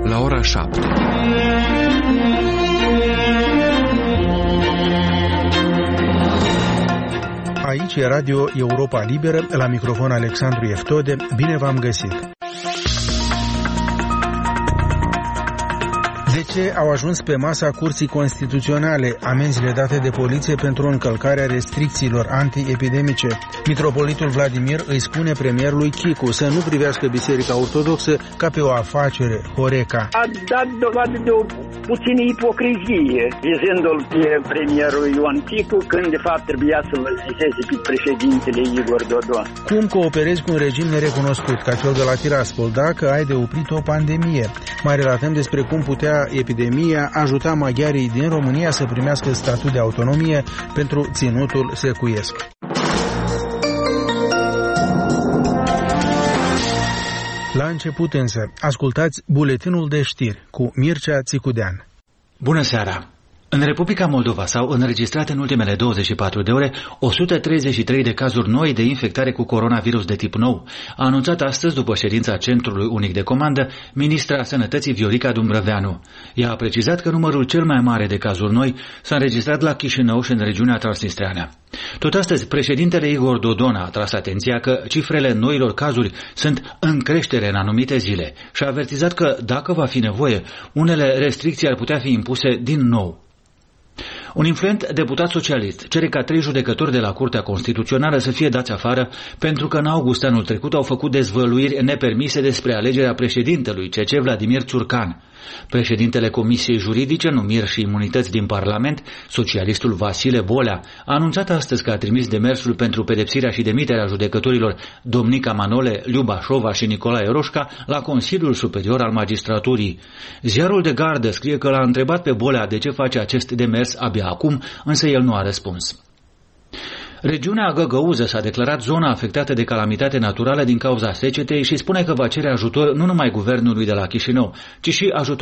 la ora 7. Aici e Radio Europa Liberă, la microfon Alexandru Eftode. Bine v-am găsit! De ce au ajuns pe masa Curții Constituționale amenzile date de poliție pentru încălcarea restricțiilor antiepidemice? Mitropolitul Vladimir îi spune premierului Chicu să nu privească Biserica Ortodoxă ca pe o afacere Horeca. A dat dovadă de o puțină ipocrizie, vizându-l pe premierul Ioan Chicu, când de fapt trebuia să-l vizeze pe președintele Igor Dodon. Cum cooperezi cu un regim nerecunoscut ca cel de la Tiraspol dacă ai de oprit o pandemie? Mai relatăm despre cum putea epidemia ajuta maghiarii din România să primească statut de autonomie pentru ținutul secuiesc. La început însă, ascultați buletinul de știri cu Mircea Țicudean. Bună seara! În Republica Moldova s-au înregistrat în ultimele 24 de ore 133 de cazuri noi de infectare cu coronavirus de tip nou, a anunțat astăzi, după ședința Centrului Unic de Comandă, ministra Sănătății Viorica Dumbrăveanu. Ea a precizat că numărul cel mai mare de cazuri noi s-a înregistrat la Chișinău și în regiunea transnistreană. Tot astăzi, președintele Igor Dodon a atras atenția că cifrele noilor cazuri sunt în creștere în anumite zile și a avertizat că, dacă va fi nevoie, unele restricții ar putea fi impuse din nou. Un influent deputat socialist cere ca 3 judecători de la Curtea Constituțională să fie dați afară pentru că în august anul trecut au făcut dezvăluiri nepermise despre alegerea președintelui CC Vladimir Ciurcan. Președintele Comisiei Juridice, Numiri și Imunități din Parlament, socialistul Vasile Bolea, a anunțat astăzi că a trimis demersul pentru pedepsirea și demiterea judecătorilor Domnica Manole, Liuba Șova și Nicolae Roșca la Consiliul Superior al Magistraturii. Ziarul de Gardă scrie că l-a întrebat pe Bolea de ce face acest demers abia acum, însă el nu a răspuns. Regiunea Găgăuză s-a declarat zona afectată de calamitate naturală din cauza secetei și spune că va cere ajutor nu numai guvernului de la Chișinău, ci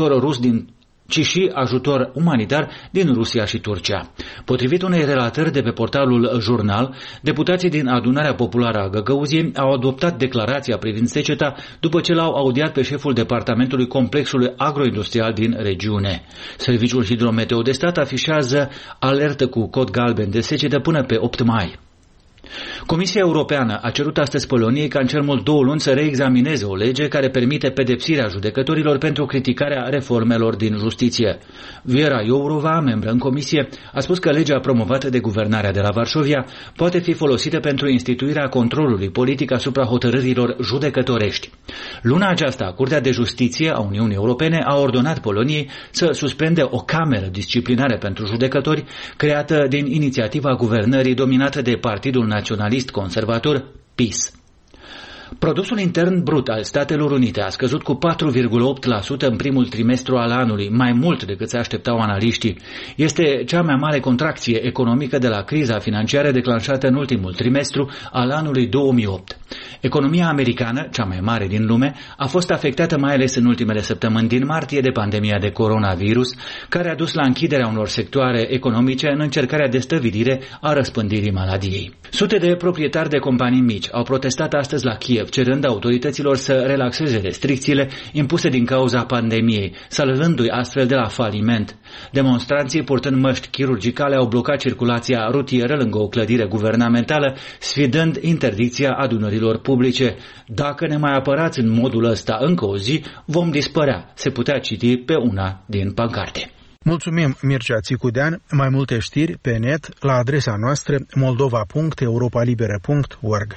și ajutor umanitar din Rusia și Turcia. Potrivit unei relatări de pe portalul Jurnal, deputații din Adunarea Populară a Găgăuziei au adoptat declarația privind seceta după ce l-au audiat pe șeful departamentului complexului agroindustrial din regiune. Serviciul Hidrometeo de Stat afișează alertă cu cod galben de secetă până pe 8 mai. Comisia Europeană a cerut astăzi Poloniei ca în cel mult 2 luni să reexamineze o lege care permite pedepsirea judecătorilor pentru criticarea reformelor din justiție. Viera Jourova, membră în comisie, a spus că legea promovată de guvernarea de la Varșovia poate fi folosită pentru instituirea controlului politic asupra hotărârilor judecătorești. Luna aceasta, Curtea de Justiție a Uniunii Europene a ordonat Poloniei să suspende o cameră disciplinară pentru judecători creată din inițiativa guvernării dominată de Partidul Naționalist Conservator, PiS. Produsul intern brut al Statelor Unite a scăzut cu 4,8% în primul trimestru al anului, mai mult decât se așteptau analiștii. Este cea mai mare contracție economică de la criza financiară declanșată în ultimul trimestru al anului 2008. Economia americană, cea mai mare din lume, a fost afectată mai ales în ultimele săptămâni din martie de pandemia de coronavirus, care a dus la închiderea unor sectoare economice în încercarea de stăvilire a răspândirii maladiei. Sute de proprietari de companii mici au protestat astăzi la Kiev, cerând autorităților să relaxeze restricțiile impuse din cauza pandemiei, salvându-i astfel de la faliment. Demonstranții, purtând măști chirurgicale, au blocat circulația rutieră lângă o clădire guvernamentală, sfidând interdicția adunărilor publice. Dacă ne mai apărați în modul ăsta încă o zi, vom dispărea, se putea citi pe una din pancarte. Mulțumim, Mircea Țicudean. Mai multe știri pe net la adresa noastră moldova.europalibera.org.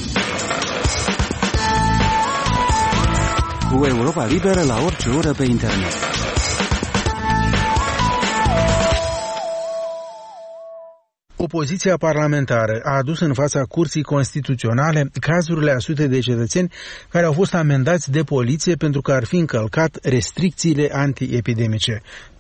Cu Europa Liberă la orice oră pe internet. Opoziția parlamentară a adus în fața Curții Constituționale cazurile a sute de cetățeni care au fost amendați de poliție pentru că ar fi încălcat restricțiile antiepidemice.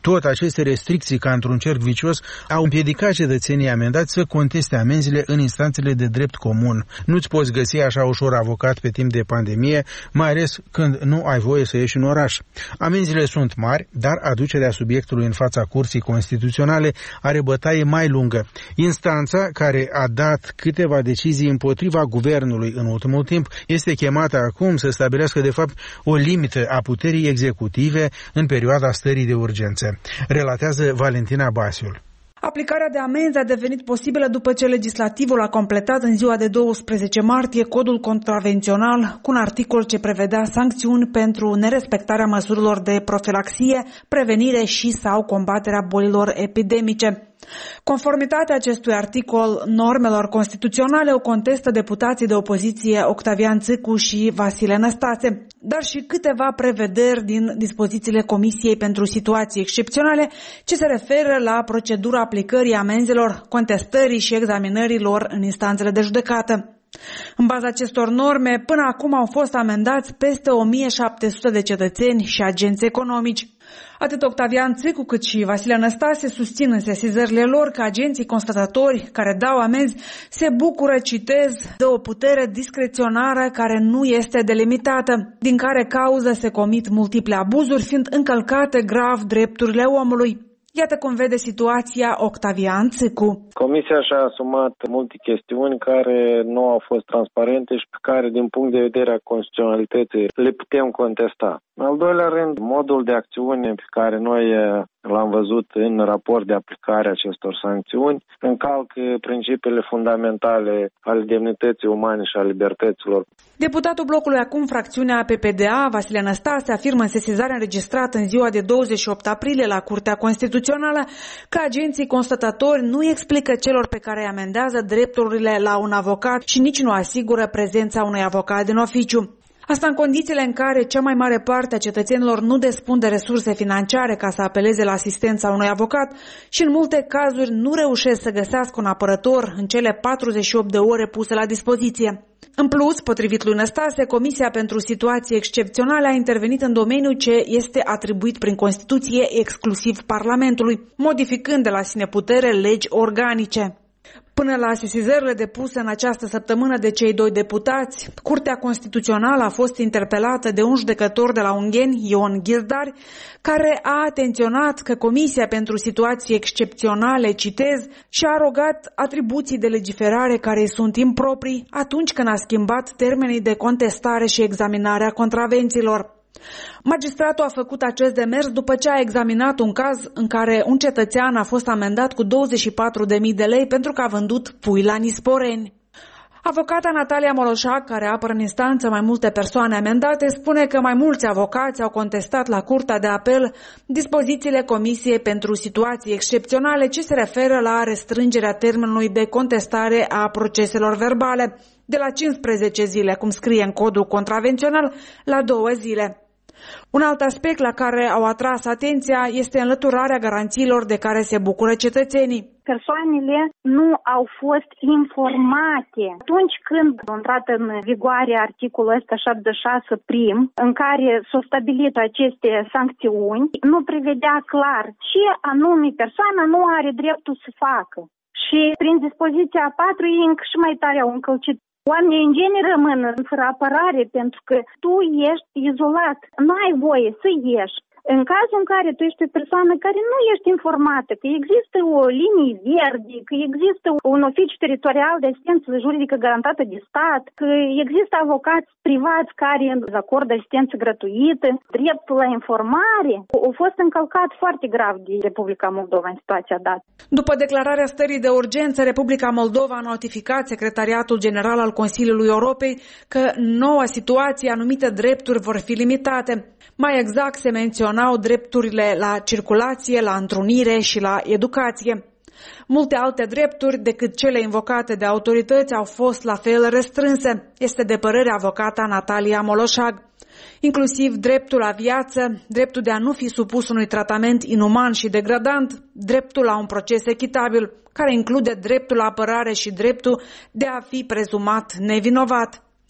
Tot aceste restricții, ca într-un cerc vicios, au împiedicat cetățenii amendați să conteste amenzile în instanțele de drept comun. Nu-ți poți găsi așa ușor avocat pe timp de pandemie, mai ales când nu ai voie să ieși în oraș. Amenzile sunt mari, dar aducerea subiectului în fața Curții Constituționale are bătaie mai lungă. Instanța, care a dat câteva decizii împotriva guvernului în ultimul timp, este chemată acum să stabilească de fapt o limită a puterii executive în perioada stării de urgență. Relatează Valentina Basiul. Aplicarea de amenzi a devenit posibilă după ce legislativul a completat în ziua de 12 martie codul contravențional cu un articol ce prevedea sancțiuni pentru nerespectarea măsurilor de profilaxie, prevenire și sau combaterea bolilor epidemice. Conformitatea acestui articol normelor constituționale o contestă deputații de opoziție Octavian Țicu și Vasile Năstase, dar și câteva prevederi din dispozițiile Comisiei pentru Situații Excepționale ce se referă la procedura aplicării amenzelor, contestării și examinării lor în instanțele de judecată. În baza acestor norme, până acum au fost amendați peste 1700 de cetățeni și agenți economici. Atât Octavian Țicu cât și Vasile Năstase susțin în sesizările lor că agenții constatatori care dau amenzi se bucură, citez, de o putere discreționară care nu este delimitată, din care cauză se comit multiple abuzuri, fiind încălcate grav drepturile omului. Iată cum vede situația Octavian Țicu. Comisia și-a asumat multe chestiuni care nu au fost transparente și pe care, din punct de vedere a constituționalității, le putem contesta. În al doilea rând, modul de acțiune pe care noi l-am văzut în raport de aplicare a acestor sancțiuni încalcă principiile fundamentale ale demnității umane și a libertăților. Deputatul blocului acum, fracțiunea PPDA, Vasile Năstase, afirmă în sesizarea înregistrată în ziua de 28 aprilie la Curtea Constituțională că agenții constatatori nu explică celor pe care îi amendează drepturile la un avocat și nici nu asigură prezența unui avocat din oficiu. Asta în condițiile în care cea mai mare parte a cetățenilor nu dispun de resurse financiare ca să apeleze la asistența unui avocat și în multe cazuri nu reușesc să găsească un apărător în cele 48 de ore puse la dispoziție. În plus, potrivit lui Năstase, Comisia pentru Situații Excepționale a intervenit în domeniu ce este atribuit prin Constituție exclusiv Parlamentului, modificând de la sine putere legi organice. Până la sesizările depuse în această săptămână de cei doi deputați, Curtea Constituțională a fost interpelată de un judecător de la Ungheni, Ion Ghizdari, care a atenționat că Comisia pentru Situații Excepționale, citez, și-a arogat atribuții de legiferare care îi sunt improprii atunci când a schimbat termenii de contestare și examinare a contravențiilor. Magistratul a făcut acest demers după ce a examinat un caz în care un cetățean a fost amendat cu 24.000 de lei pentru că a vândut pui la Nisporeni. Avocata Natalia Moloșac, care apără în instanță mai multe persoane amendate, spune că mai mulți avocați au contestat la Curtea de Apel dispozițiile Comisiei pentru Situații Excepționale ce se referă la restrângerea termenului de contestare a proceselor verbale de la 15 zile, cum scrie în codul contravențional, la 2 zile. Un alt aspect la care au atras atenția este înlăturarea garanțiilor de care se bucură cetățenii. Persoanele nu au fost informate. Atunci când a intrat în vigoare articolul ăsta 76 prim, în care s-au stabilit aceste sancțiuni, nu prevedea clar ce anume persoana nu are dreptul să facă. Și prin dispoziția 4 ei încă și mai tare au încălcit. Oamenii în genere rămân fără apărare pentru că tu ești izolat, nu ai voie să ieși. În cazul în care tu ești o persoană care nu ești informată, că există o linie verde, că există un oficiu teritorial de asistență juridică garantată de stat, că există avocați privați care acordă asistență gratuită, dreptul la informare, a fost încălcat foarte grav de Republica Moldova în situația dată. După declararea stării de urgență, Republica Moldova a notificat Secretariatul General al Consiliului Europei că în noua situație anumite drepturi vor fi limitate. Mai exact se menționau drepturile la circulație, la întrunire și la educație. Multe alte drepturi decât cele invocate de autorități au fost la fel restrânse, este de părere avocata Natalia Moloșag. Inclusiv dreptul la viață, dreptul de a nu fi supus unui tratament inuman și degradant, dreptul la un proces echitabil, care include dreptul la apărare și dreptul de a fi prezumat nevinovat.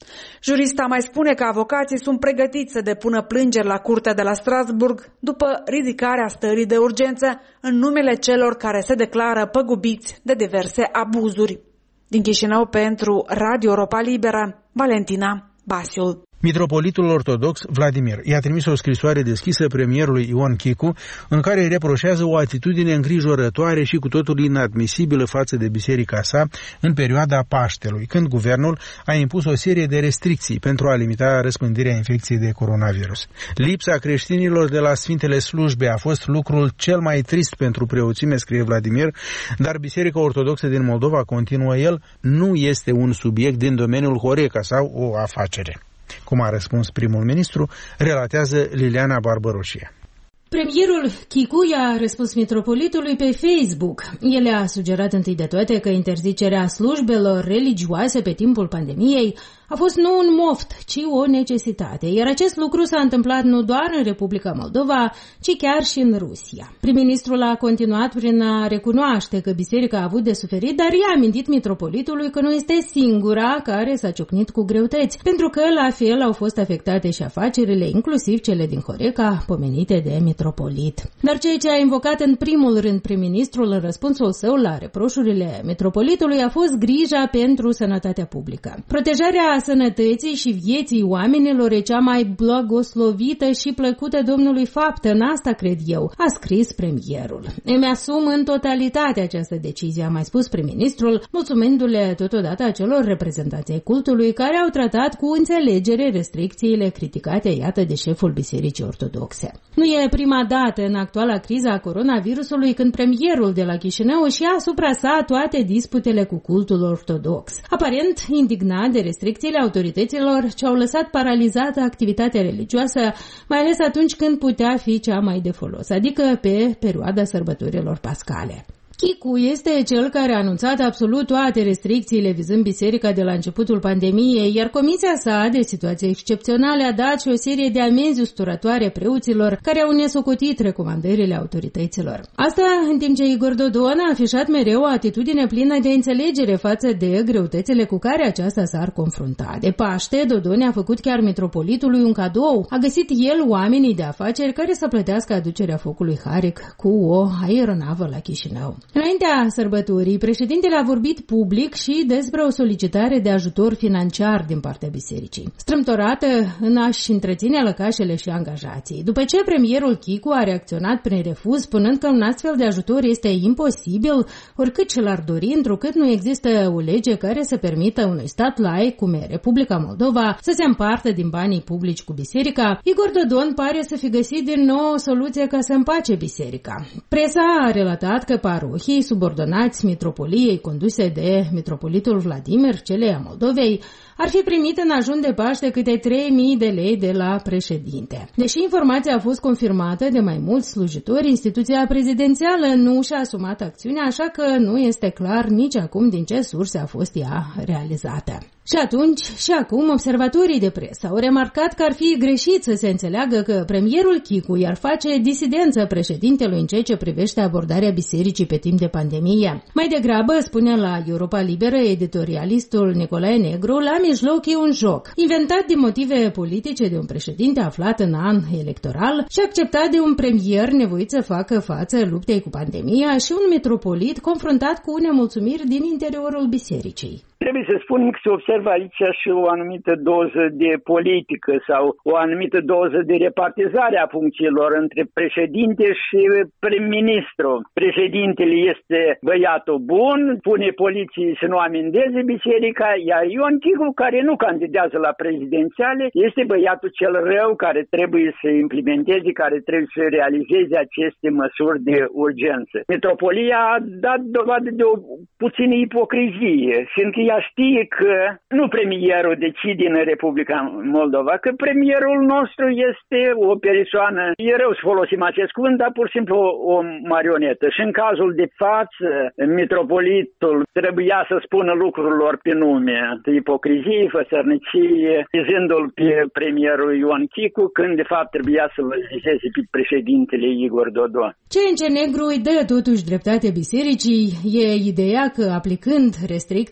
Jurista mai spune că avocații sunt pregătiți să depună plângeri la Curtea de la Strasburg după ridicarea stării de urgență în numele celor care se declară păgubiți de diverse abuzuri. Din Chișinău pentru Radio Europa Liberă, Valentina Basiul. Mitropolitul ortodox Vladimir i-a trimis o scrisoare deschisă premierului Ion Chicu, în care îi reproșează o atitudine îngrijorătoare și cu totul inadmisibilă față de biserica sa în perioada Paștelui, când guvernul a impus o serie de restricții pentru a limita răspândirea infecției de coronavirus. Lipsa creștinilor de la Sfintele Slujbe a fost lucrul cel mai trist pentru preoțime, scrie Vladimir, dar Biserica Ortodoxă din Moldova, continuă el, nu este un subiect din domeniul Horeca sau o afacere. Cum a răspuns primul ministru, relatează Liliana Barbaroșie. Premierul Chicu i-a răspuns mitropolitului pe Facebook. El a sugerat întâi de toate că interzicerea slujbelor religioase pe timpul pandemiei a fost nu un moft, ci o necesitate, iar acest lucru s-a întâmplat nu doar în Republica Moldova, ci chiar și în Rusia. Prim-ministrul a continuat prin a recunoaște că biserica a avut de suferit, dar i-a amintit mitropolitului că nu este singura care s-a ciocnit cu greutăți, pentru că la fel au fost afectate și afacerile, inclusiv cele din Horeca, pomenite de mitropolit. Dar ceea ce a invocat în primul rând prim-ministrul în răspunsul său la reproșurile mitropolitului a fost grija pentru sănătatea publică. Protejarea sănătății și vieții oamenilor e cea mai blagoslovită și plăcută Domnului faptă, în asta cred eu, a scris premierul. Îmi asum în totalitate această decizie, a mai spus prim-ministrul, mulțumindu-le totodată acelor reprezentanți ai cultului care au tratat cu înțelegere restricțiile criticate, iată, de șeful Bisericii Ortodoxe. Nu e prima dată în actuala criză a coronavirusului când premierul de la Chișinău își ia asupra sa toate disputele cu cultul ortodox. Aparent indignat de restricțiile autorităților ce au lăsat paralizată activitatea religioasă, mai ales atunci când putea fi cea mai de folos, adică pe perioada sărbătorilor pascale. Chicu este cel care a anunțat absolut toate restricțiile vizând biserica de la începutul pandemiei, iar comisia sa de situații excepționale a dat și o serie de amenzi usturătoare preoților care au nesocotit recomandările autorităților. Asta în timp ce Igor Dodon a afișat mereu o atitudine plină de înțelegere față de greutățile cu care aceasta s-ar confrunta. De Paște, Dodon a făcut chiar mitropolitului un cadou. A găsit el oamenii de afaceri care să plătească aducerea focului Haric cu o aeronavă la Chișinău. Înaintea sărbătorii, președintele a vorbit public și despre o solicitare de ajutor financiar din partea bisericii, strâmtorată în a-și întreține lăcașele și angajații. După ce premierul Chicu a reacționat prin refuz, spunând că un astfel de ajutor este imposibil, oricât ce l-ar dori, întrucât nu există o lege care să permită unui stat laic, cum e Republica Moldova, să se împartă din banii publici cu biserica, Igor Dodon pare să fi găsit din nou o soluție ca să împace biserica. Presa a relatat că parohii subordonați mitropoliei conduse de mitropolitul Vladimir, celei a Moldovei, ar fi primit în ajun de Paște câte 3.000 de lei de la președinte. Deși informația a fost confirmată de mai mulți slujitori, instituția prezidențială nu și-a asumat acțiunea, așa că nu este clar nici acum din ce surse a fost ea realizată. Și atunci și acum observatorii de presă au remarcat că ar fi greșit să se înțeleagă că premierul Chicu i-ar face disidență președintelui în ceea ce privește abordarea bisericii pe timp de pandemie. Mai degrabă, spune la Europa Liberă editorialistul Nicolae Negru, la mijloc e un joc, inventat din motive politice de un președinte aflat în an electoral și acceptat de un premier nevoit să facă față luptei cu pandemia și un mitropolit confruntat cu nemulțumiri din interiorul bisericii. Trebuie să spun că se observă aici și o anumită doză de politică sau o anumită doză de repartizare a funcțiilor între președinte și prim-ministru. Președintele este băiatul bun, pune poliții să nu amendeze biserica, iar Ion Chicu, care nu candidează la prezidențiale, este băiatul cel rău care trebuie să implementeze, care trebuie să realizeze aceste măsuri de urgență. Mitropolia a dat dovadă de o puțină ipocrizie, fiindcă ea știe că nu premierul decide în Republica Moldova, că premierul nostru este o persoană, e rău să folosim acest cuvânt, dar pur și simplu o marionetă. Și în cazul de față, mitropolitul trebuia să spună lucrurilor pe nume, ipocrizie, fățărnicie, vizându-l pe premierul Ion Chicu, când de fapt trebuia să-l vizeze pe președintele Igor Dodon. Ce în Negru îi dă totuși dreptate bisericii e ideea că aplicând restricțiile în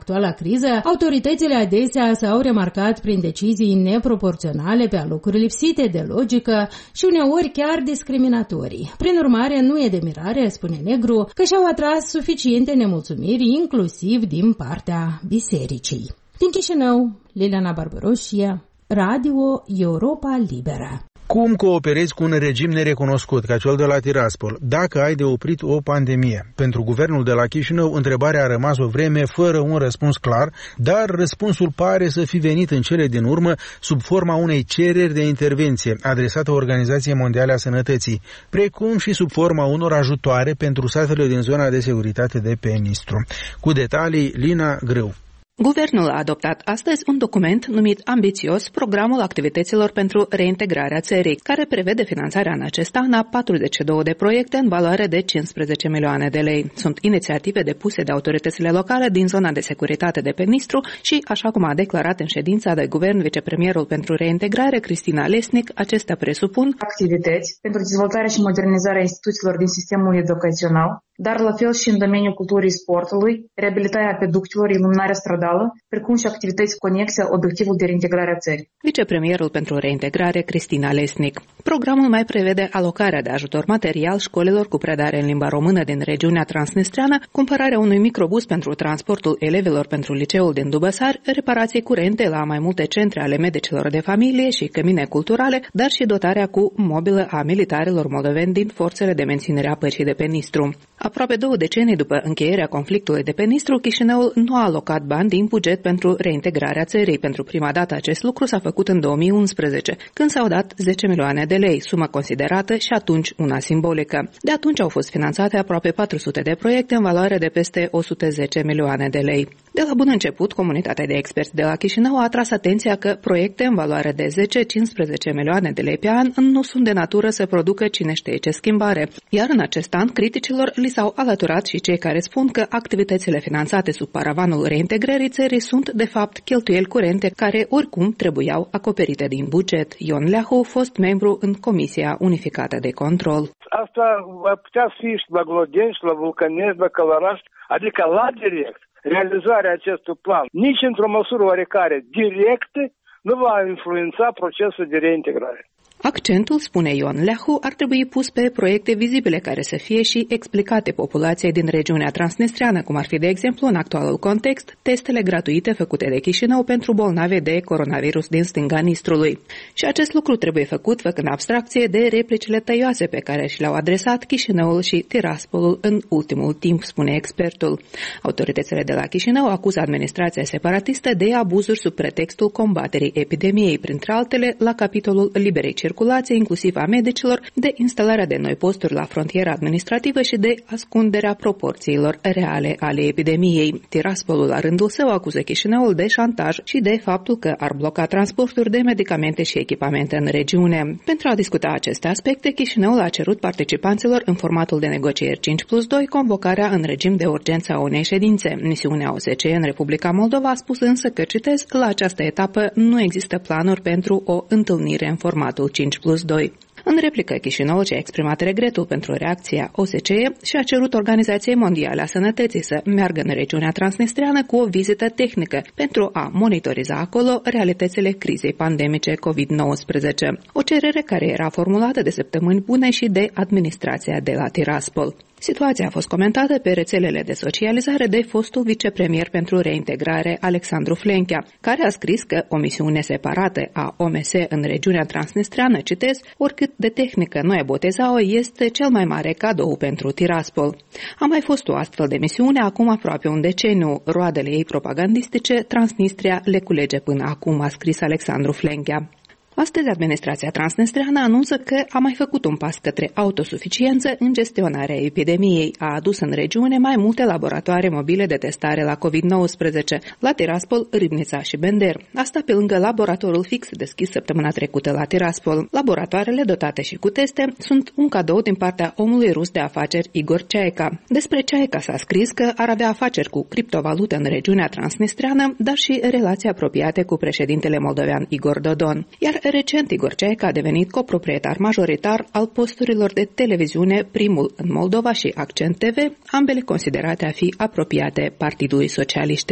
actuala criză, autoritățile adesea s-au remarcat prin decizii neproporționale pe alocuri lipsite de logică și uneori chiar discriminatorii. Prin urmare, nu e de mirare, spune Negru, că și-au atras suficiente nemulțumiri, inclusiv din partea bisericii. Din Chișinău, Liliana Barbaroșie, Radio Europa Liberă. Cum cooperezi cu un regim nerecunoscut ca cel de la Tiraspol, dacă ai de oprit o pandemie? Pentru guvernul de la Chișinău, întrebarea a rămas o vreme fără un răspuns clar, dar răspunsul pare să fi venit în cele din urmă sub forma unei cereri de intervenție adresată Organizației Mondiale a Sănătății, precum și sub forma unor ajutoare pentru satele din zona de securitate de pe Nistru. Cu detalii, Lina Grâu. Guvernul a adoptat astăzi un document numit ambițios Programul Activităților pentru Reintegrarea Țării, care prevede finanțarea în acest an a 42 de proiecte în valoare de 15 milioane de lei. Sunt inițiative depuse de autoritățile locale din zona de securitate de pe Nistru și, așa cum a declarat în ședința de guvern vicepremierul pentru reintegrare, Cristina Lesnic, acestea presupun activități pentru dezvoltarea și modernizarea instituțiilor din sistemul educațional, dar la fel și în domeniul culturii sportului, reabilitarea peductilor, iluminarea stradală, precum și activități conexe obiectivul de reintegrare a țării. Vicepremierul pentru reintegrare, Cristina Lesnic. Programul mai prevede alocarea de ajutor material școlilor cu predare în limba română din regiunea transnistreană, cumpărarea unui microbus pentru transportul elevilor pentru liceul din Dubăsari, reparații curente la mai multe centre ale medicilor de familie și cămine culturale, dar și dotarea cu mobilă a militarilor moldoveni din forțele de menținere a păcii de pe Nistru. Aproape 2 decenii după încheierea conflictului de pe Nistru, Chișinăul nu a alocat bani din buget pentru reintegrarea țării. Pentru prima dată acest lucru s-a făcut în 2011, când s-au dat 10 milioane de lei, sumă considerată și atunci una simbolică. De atunci au fost finanțate aproape 400 de proiecte în valoare de peste 110 milioane de lei. De la bun început, comunitatea de experți de la Chișinău a atras atenția că proiecte în valoare de 10-15 milioane de lei pe an nu sunt de natură să producă cine știe ce schimbare. Iar în acest an, criticilor li s-au alăturat și cei care spun că activitățile finanțate sub paravanul reintegrării țării sunt, de fapt, cheltuieli curente care oricum trebuiau acoperite din buget. Ion Leahu, fost membru în Comisia Unificată de Control. Asta ar putea fi și la Glodeni, și la Vulcănești, la Călăraș, adică la direct. Realizarea acestui plan, nici într-o măsură oarecare directă, nu va influența procesul de reintegrare. Accentul, spune Ion Leahu, ar trebui pus pe proiecte vizibile care să fie și explicate populației din regiunea transnistreană, cum ar fi, de exemplu, în actualul context, testele gratuite făcute de Chișinău pentru bolnavi de coronavirus din stânga Nistrului. Și acest lucru trebuie făcut făcând abstracție de replicile tăioase pe care și le-au adresat Chișinăul și Tiraspolul în ultimul timp, spune expertul. Autoritățile de la Chișinău acuză administrația separatistă de abuzuri sub pretextul combaterii epidemiei, printre altele la capitolul liberei circulație, inclusiv a medicilor, de instalarea de noi posturi la frontiera administrativă și de ascunderea proporțiilor reale ale epidemiei. Tiraspolul, la rândul său, acuză Chișinăul de șantaj și de faptul că ar bloca transporturi de medicamente și echipamente în regiune. Pentru a discuta aceste aspecte, Chișinăul a cerut participanților în formatul de negocieri 5+2 convocarea în regim de urgență a unei ședințe. Misiunea OSCE în Republica Moldova a spus însă că, citez, la această etapă nu există planuri pentru o întâlnire în formatul 5+2. În replică, Chișinăul și-a exprimat regretul pentru reacția OSCE și a cerut Organizației Mondiale a Sănătății să meargă în regiunea transnistreană cu o vizită tehnică pentru a monitoriza acolo realitățile crizei pandemice COVID-19. O cerere care era formulată de săptămâni bune și de administrația de la Tiraspol. Situația a fost comentată pe rețelele de socializare de fostul vicepremier pentru reintegrare, Alexandru Flenchea, care a scris că o misiune separată a OMS în regiunea transnistreană, citez, oricât de tehnică noi boteza-o, este cel mai mare cadou pentru Tiraspol. A mai fost o astfel de misiune acum aproape un deceniu. Roadele ei propagandistice, Transnistria le culege până acum, a scris Alexandru Flenchea. Astăzi, administrația transnistreană anunță că a mai făcut un pas către autosuficiență în gestionarea epidemiei. A adus în regiune mai multe laboratoare mobile de testare la COVID-19, la Tiraspol, Râbnița și Bender. Asta pe lângă laboratorul fix deschis săptămâna trecută la Tiraspol. Laboratoarele dotate și cu teste sunt un cadou din partea omului rus de afaceri Igor Ceaica. Despre Ceaica s-a scris că ar avea afaceri cu criptovalute în regiunea transnistreană, dar și relații apropiate cu președintele moldovean Igor Dodon. Iar recent, Igor Ceaica a devenit coproprietar majoritar al posturilor de televiziune Primul în Moldova și Accent TV, ambele considerate a fi apropiate Partidului Socialiștilor.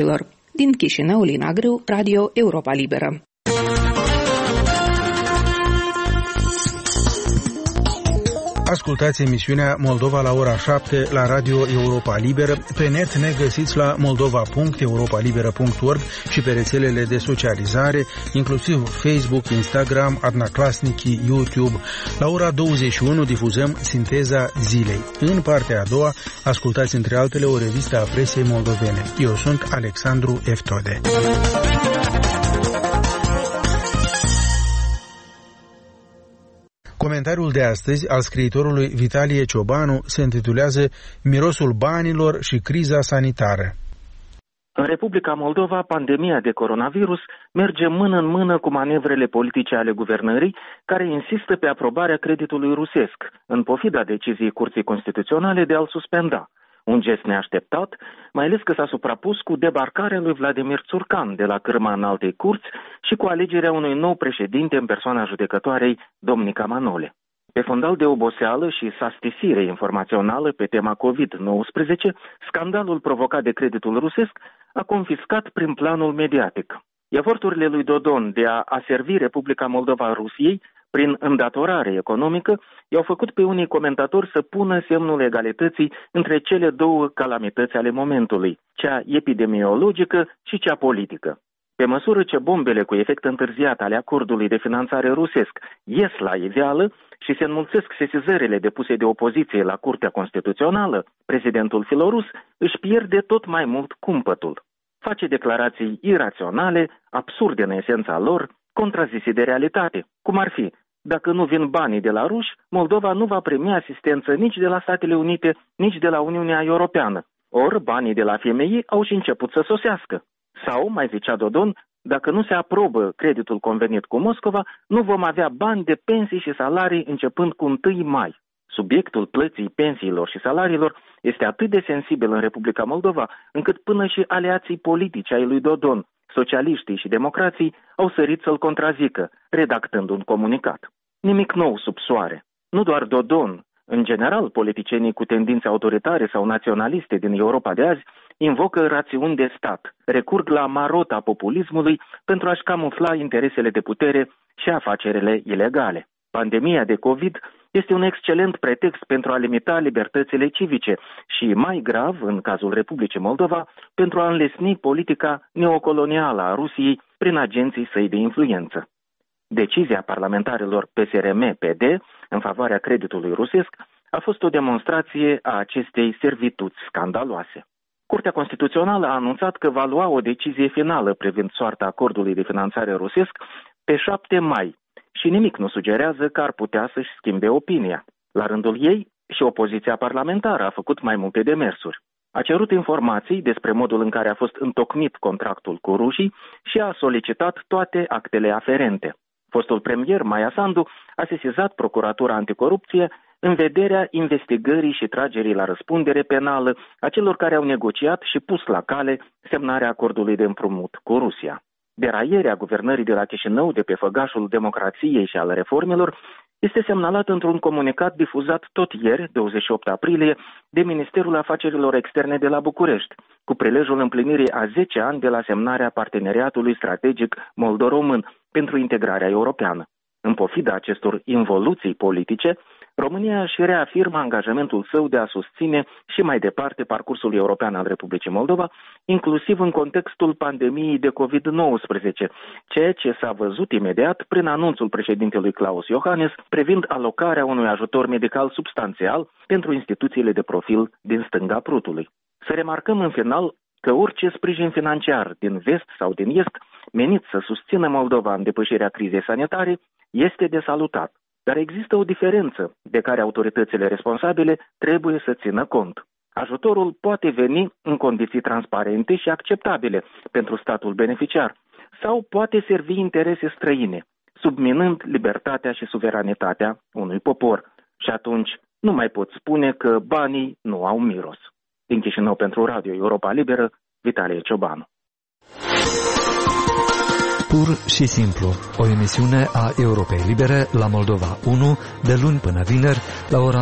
Din Chișinău, Lina Grâu, Radio Europa Liberă. Ascultați emisiunea Moldova la ora 7 la Radio Europa Liberă. Pe net ne găsiți la moldova.europalibera.org și pe rețelele de socializare, inclusiv Facebook, Instagram, Adnaclasniki, YouTube. La ora 21 difuzăm Sinteza Zilei. În partea a doua, ascultați între altele o revistă a presei moldovene. Eu sunt Alexandru Eftode. Comentariul de astăzi al scriitorului Vitalie Ciobanu se intitulează Mirosul banilor și criza sanitară. În Republica Moldova, pandemia de coronavirus merge mână în mână cu manevrele politice ale guvernării, care insistă pe aprobarea creditului rusesc, în pofida deciziei Curții Constituționale de a-l suspenda. Un gest neașteptat, mai ales că s-a suprapus cu debarcarea lui Vladimir Țurcan de la cârma Înaltei Curți și cu alegerea unui nou președinte în persoana judecătoarei Domnica Manole. Pe fondal de oboseală și sastisire informațională pe tema COVID-19, scandalul provocat de creditul rusesc a confiscat prin planul mediatic. Eforturile lui Dodon de a aservi Republica Moldova Rusiei prin îndatorare economică i-au făcut pe unii comentatori să pună semnul egalității între cele două calamități ale momentului, cea epidemiologică și cea politică. Pe măsură ce bombele cu efect întârziat ale acordului de finanțare rusesc ies la iveală și se înmulțesc sesizările depuse de opoziție la Curtea Constituțională, prezidentul filorus își pierde tot mai mult cumpătul. Face declarații iraționale, absurde în esența lor, contrazise de realitate, cum ar fi: dacă nu vin banii de la ruși, Moldova nu va primi asistență nici de la Statele Unite, nici de la Uniunea Europeană. Ori banii de la FMI au și început să sosească. Sau, mai zicea Dodon, dacă nu se aprobă creditul convenit cu Moscova, nu vom avea bani de pensii și salarii începând cu 1 mai. Subiectul plății pensiilor și salariilor este atât de sensibil în Republica Moldova, încât până și aliații politici ai lui Dodon, socialiștii și democrații, au sărit să-l contrazică, redactând un comunicat. Nimic nou sub soare. Nu doar Dodon, în general politicienii cu tendințe autoritare sau naționaliste din Europa de azi invocă rațiuni de stat, recurg la marota populismului pentru a-și camufla interesele de putere și afacerile ilegale. Pandemia de COVID este un excelent pretext pentru a limita libertățile civice și, mai grav, în cazul Republicii Moldova, pentru a înlesni politica neocolonială a Rusiei prin agenții săi de influență. Decizia parlamentarilor PSRM-PD în favoarea creditului rusesc a fost o demonstrație a acestei servituți scandaloase. Curtea Constituțională a anunțat că va lua o decizie finală privind soarta acordului de finanțare rusesc pe 7 mai și nimic nu sugerează că ar putea să-și schimbe opinia. La rândul ei, și opoziția parlamentară a făcut mai multe demersuri. A cerut informații despre modul în care a fost întocmit contractul cu rușii și a solicitat toate actele aferente. Fostul premier Maia Sandu a sesizat Procuratura Anticorupție în vederea investigării și tragerii la răspundere penală a celor care au negociat și pus la cale semnarea acordului de împrumut cu Rusia. Deraierea guvernării de la Chișinău de pe făgașul democrației și al reformelor este semnalat într-un comunicat difuzat tot ieri, 28 aprilie, de Ministerul Afacerilor Externe de la București, cu prilejul împlinirii a 10 ani de la semnarea Parteneriatului Strategic Moldo-Român pentru integrarea europeană. În pofida acestor involuții politice, România își reafirmă angajamentul său de a susține și mai departe parcursul european al Republicii Moldova, inclusiv în contextul pandemiei de COVID-19, ceea ce s-a văzut imediat prin anunțul președintelui Klaus Iohannis privind alocarea unui ajutor medical substanțial pentru instituțiile de profil din stânga Prutului. Să remarcăm în final că orice sprijin financiar din vest sau din est menit să susțină Moldova în depășirea crizei sanitare este de salutat. Dar există o diferență de care autoritățile responsabile trebuie să țină cont. Ajutorul poate veni în condiții transparente și acceptabile pentru statul beneficiar sau poate servi interese străine, subminând libertatea și suveranitatea unui popor. Și atunci nu mai pot spune că banii nu au miros. Din Chișinău pentru Radio Europa Liberă, Vitalie Ciobanu. Pur și simplu, o emisiune a Europei Libere la Moldova 1, de luni până vineri, la ora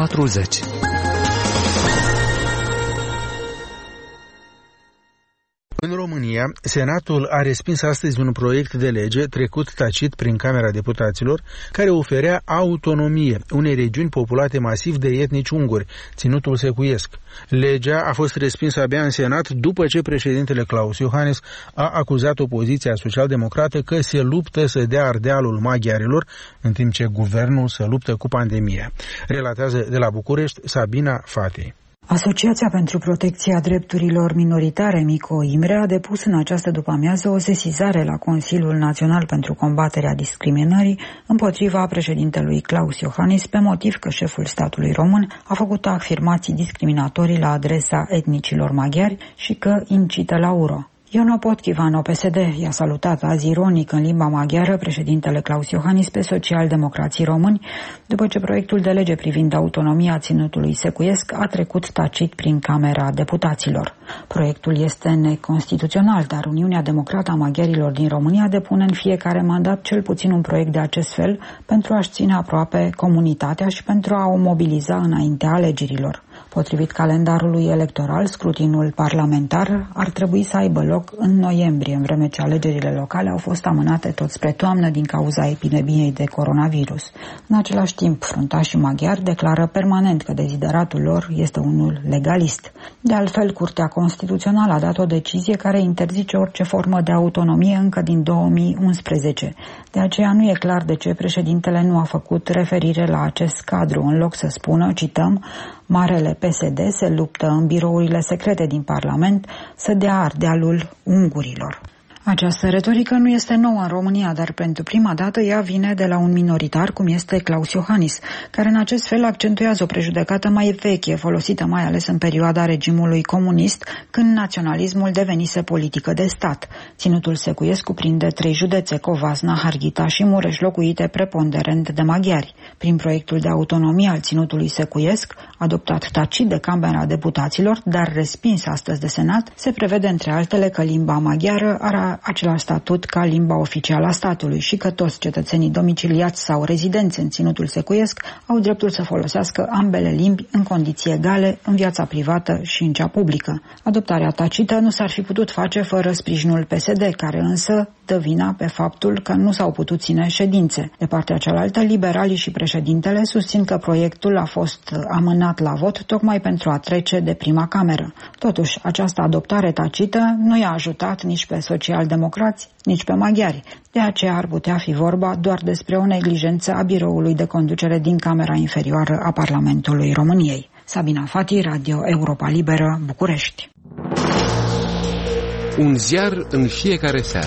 19:40. România, Senatul a respins astăzi un proiect de lege trecut tacit prin Camera Deputaților, care oferea autonomie unei regiuni populate masiv de etnici unguri, Ținutul Secuiesc. Legea a fost respinsă abia în Senat după ce președintele Klaus Iohannis a acuzat opoziția social-democrată că se luptă să dea Ardealul maghiarilor, în timp ce guvernul se luptă cu pandemia. Relatează de la București Sabina Fati. Asociația pentru Protecția Drepturilor Minoritare Mico Imre a depus în această după-amiază o sesizare la Consiliul Național pentru Combaterea Discriminării împotriva președintelui Klaus Iohannis pe motiv că șeful statului român a făcut afirmații discriminatorii la adresa etnicilor maghiari și că incită la ură. Iono Potkivano, PSD, i-a salutat azi ironic în limba maghiară președintele Klaus Iohannis pe socialdemocrații români, după ce proiectul de lege privind autonomia Ținutului Secuiesc a trecut tacit prin Camera Deputaților. Proiectul este neconstituțional, dar Uniunea Democrată a Maghiarilor din România depune în fiecare mandat cel puțin un proiect de acest fel pentru a-și ține aproape comunitatea și pentru a o mobiliza înaintea alegerilor. Potrivit calendarului electoral, scrutinul parlamentar ar trebui să aibă loc în noiembrie, în vreme ce alegerile locale au fost amânate tot spre toamnă din cauza epidemiei de coronavirus. În același timp, fruntașii maghiari declară permanent că dezideratul lor este unul legalist. De altfel, Curtea Constituțională a dat o decizie care interzice orice formă de autonomie încă din 2011. De aceea nu e clar de ce președintele nu a făcut referire la acest cadru, în loc să spună, cităm, Marele PSD se luptă în birourile secrete din Parlament să dea Ardealul ungurilor. Această retorică nu este nouă în România, dar pentru prima dată ea vine de la un minoritar cum este Klaus Iohannis, care în acest fel accentuează o prejudecată mai veche, folosită mai ales în perioada regimului comunist, când naționalismul devenise politică de stat. Ținutul Secuiesc cuprinde 3 județe, Covasna, Harghita și Mureș, locuite preponderent de maghiari. Prin proiectul de autonomie al Ținutului Secuiesc, adoptat tacit de Camera Deputaților, dar respins astăzi de Senat, se prevede între altele că limba maghiară are același statut ca limba oficială a statului și că toți cetățenii domiciliați sau rezidenți în Ținutul Secuiesc au dreptul să folosească ambele limbi în condiții egale în viața privată și în cea publică. Adoptarea tacită nu s-ar fi putut face fără sprijinul PSD, care însă dă vina pe faptul că nu s-au putut ține ședințe. De partea cealaltă, liberalii și președintele susțin că proiectul a fost amânat la vot tocmai pentru a trece de prima cameră. Totuși, această adoptare tacită nu i-a ajutat nici pe socialdemocrați, nici pe maghiari. De aceea ar putea fi vorba doar despre o neglijență a biroului de conducere din Camera Inferioară a Parlamentului României. Sabina Fati, Radio Europa Liberă, București. Un ziar în fiecare seară.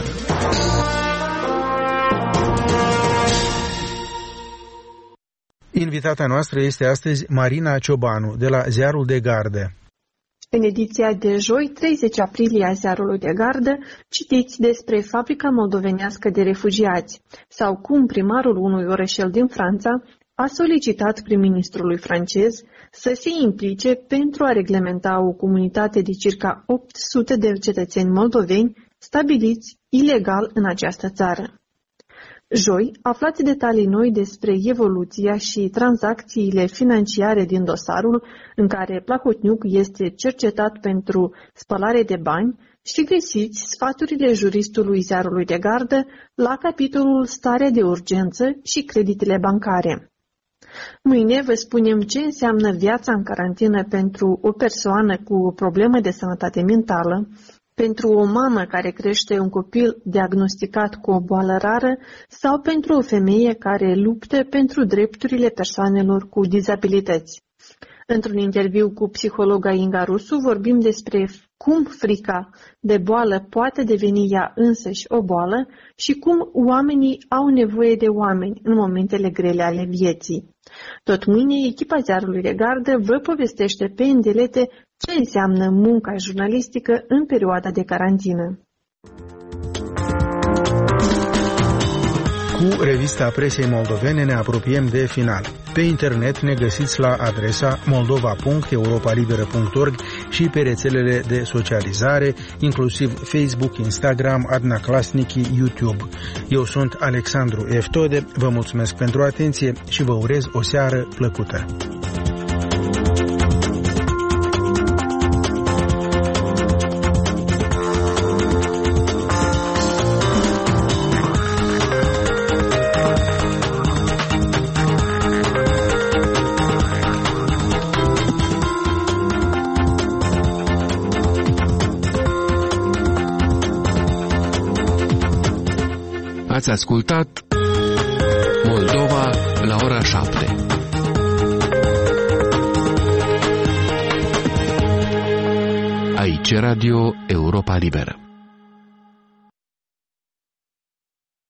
Invitata noastră este astăzi Marina Ciobanu, de la Ziarul de Gardă. În ediția de joi, 30 aprilie a Ziarului de Gardă, citiți despre fabrica moldovenească de refugiați sau cum primarul unui orășel din Franța a solicitat prim-ministrului francez să se implice pentru a reglementa o comunitate de circa 800 de cetățeni moldoveni stabiliți ilegal în această țară. Joi, aflați detalii noi despre evoluția și tranzacțiile financiare din dosarul în care Plahotniuc este cercetat pentru spălare de bani și găsiți sfaturile juristului Ziarului de Gardă la capitolul Starea de urgență și creditele bancare. Mâine vă spunem ce înseamnă viața în carantină pentru o persoană cu o problemă de sănătate mentală, pentru o mamă care crește un copil diagnosticat cu o boală rară sau pentru o femeie care luptă pentru drepturile persoanelor cu dizabilități. Într-un interviu cu psihologa Inga Rusu vorbim despre cum frica de boală poate deveni ea însăși o boală și cum oamenii au nevoie de oameni în momentele grele ale vieții. Tot mâine, echipa Ziarului de Gardă vă povestește pe îndelete ce înseamnă munca jurnalistică în perioada de carantină. Cu revista presei moldovene ne apropiem de final. Pe internet ne găsiți la adresa moldova.europalibera.org și pe rețelele de socializare, inclusiv Facebook, Instagram, Adna Klasniki, YouTube. Eu sunt Alexandru Eftode, vă mulțumesc pentru atenție și vă urez o seară plăcută. Ați ascultat Moldova la ora 7. Aici Radio Europa Liberă.